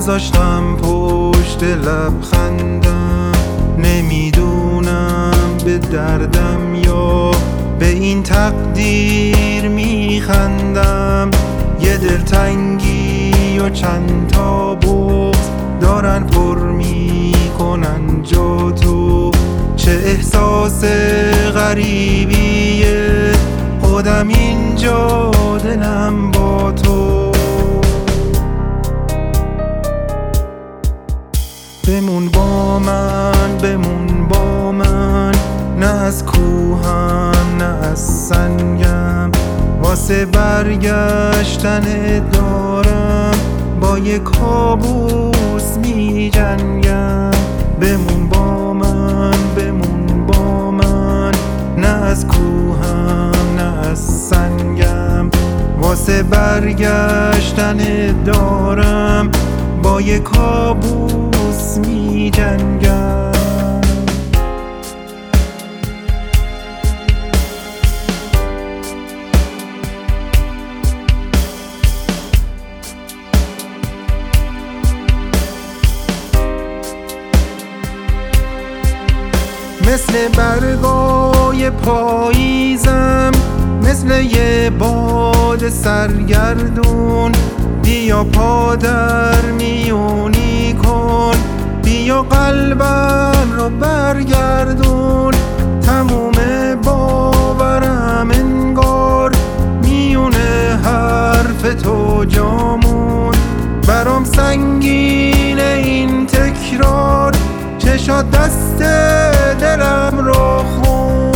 گذاشتم پشت لبخندم، نمیدونم به دردم یا به این تقدیر میخندم. یه دلتنگی و چند تا بغض دارن پر میکنن جا تو. چه احساس غریبیه، خودم اینجا دلم با تو. بمون با من، بمون با من، نه از کوهم نه از سنگم. واسه برگشتن دارم با یه کابوس می جنگم. بمون با من، بمون با من، نه از کوهم نه از سنگم. واسه برگشتن دارم با یه کابوس می جنگم. مثل برگای پاییزم، مثل یه باد سرگردون. بیا پا در میونی کن، بیا قلبم رو برگردون. تموم باورم انگار میونه حرف تو جامون. برام سنگینه این تکرار، چشات دست دلم رو خوند.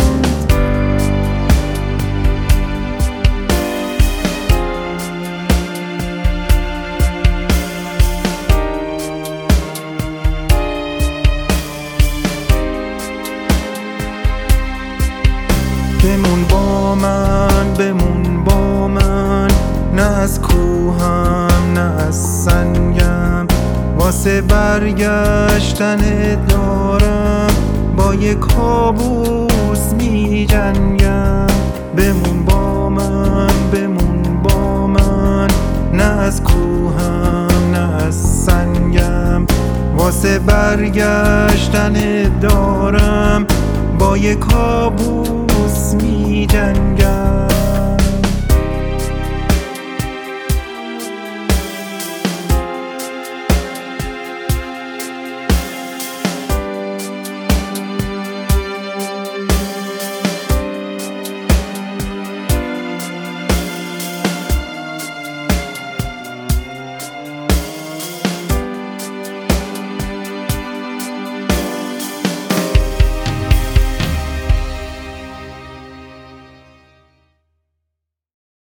بمون با من، بمون با من، نه از کوهم نه از سنگم. واسه برگشتن دارم با یه کابوس می جنگم. بمون با من، بمون با من، نه از کوهم نه از سنگم. واسه برگشتن دارم با یه کابوس